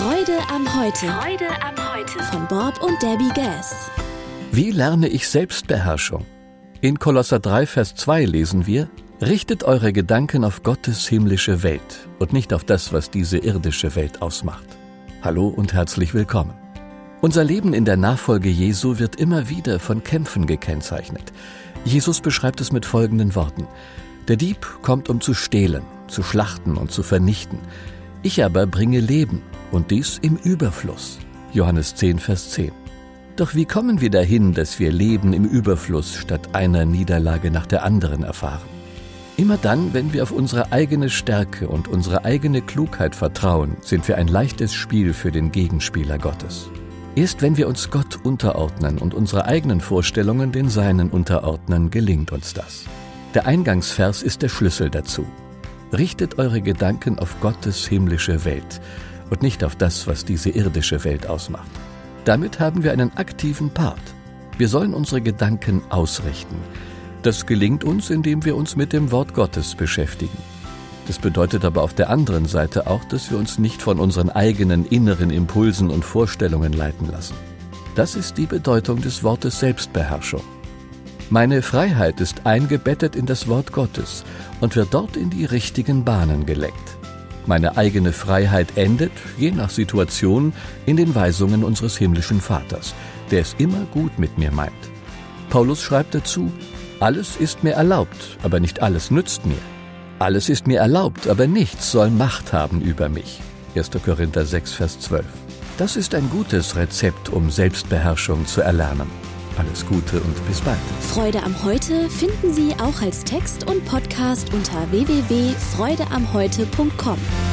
Freude am Heute. Freude am Heute. Von Bob und Debbie Gass. Wie lerne ich Selbstbeherrschung? In Kolosser 3, Vers 2 lesen wir: Richtet eure Gedanken auf Gottes himmlische Welt und nicht auf das, was diese irdische Welt ausmacht. Hallo und herzlich willkommen. Unser Leben in der Nachfolge Jesu wird immer wieder von Kämpfen gekennzeichnet. Jesus beschreibt es mit folgenden Worten: Der Dieb kommt, um zu stehlen, zu schlachten und zu vernichten. Ich aber bringe Leben, und dies im Überfluss. Johannes 10, Vers 10. Doch wie kommen wir dahin, dass wir Leben im Überfluss statt einer Niederlage nach der anderen erfahren? Immer dann, wenn wir auf unsere eigene Stärke und unsere eigene Klugheit vertrauen, sind wir ein leichtes Spiel für den Gegenspieler Gottes. Erst wenn wir uns Gott unterordnen und unsere eigenen Vorstellungen den Seinen unterordnen, gelingt uns das. Der Eingangsvers ist der Schlüssel dazu. Richtet eure Gedanken auf Gottes himmlische Welt und nicht auf das, was diese irdische Welt ausmacht. Damit haben wir einen aktiven Part. Wir sollen unsere Gedanken ausrichten. Das gelingt uns, indem wir uns mit dem Wort Gottes beschäftigen. Das bedeutet aber auf der anderen Seite auch, dass wir uns nicht von unseren eigenen inneren Impulsen und Vorstellungen leiten lassen. Das ist die Bedeutung des Wortes Selbstbeherrschung. Meine Freiheit ist eingebettet in das Wort Gottes und wird dort in die richtigen Bahnen gelenkt. Meine eigene Freiheit endet, je nach Situation, in den Weisungen unseres himmlischen Vaters, der es immer gut mit mir meint. Paulus schreibt dazu: Alles ist mir erlaubt, aber nicht alles nützt mir. Alles ist mir erlaubt, aber nichts soll Macht haben über mich. 1. Korinther 6, Vers 12. Das ist ein gutes Rezept, um Selbstbeherrschung zu erlernen. Alles Gute und bis bald. Freude am Heute finden Sie auch als Text und Podcast unter www.freudeamheute.com.